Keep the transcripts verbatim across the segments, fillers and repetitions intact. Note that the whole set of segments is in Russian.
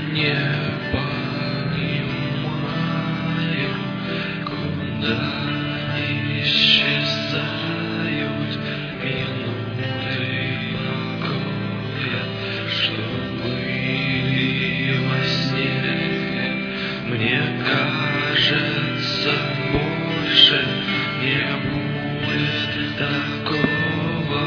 не понимаю, куда исчезают минуты покоя, что были во сне. Мне кажется, больше не будет такого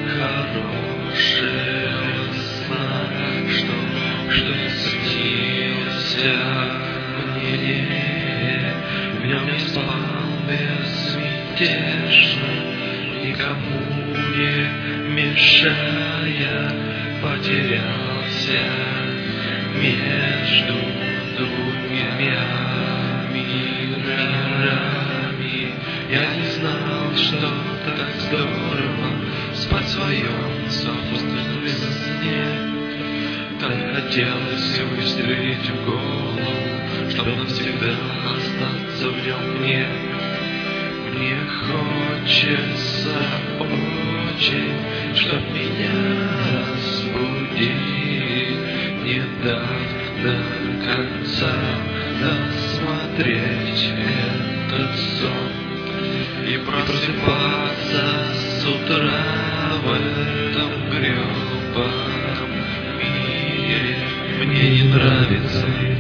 хорошего сна, что, что снился мне. В нем я спал безмятежно, никому не мешая, потерялся между двумя мирами. Я не знал, что так здорово спать в своем собственном сне. Так хотелось выстрелить в голову, чтобы навсегда остаться в нем мне. Мне хочется очень, чтоб меня разбудили, не дав до конца досмотреть этот сон и просыпаться с утра в этом грёбаном мире. Мне не нравится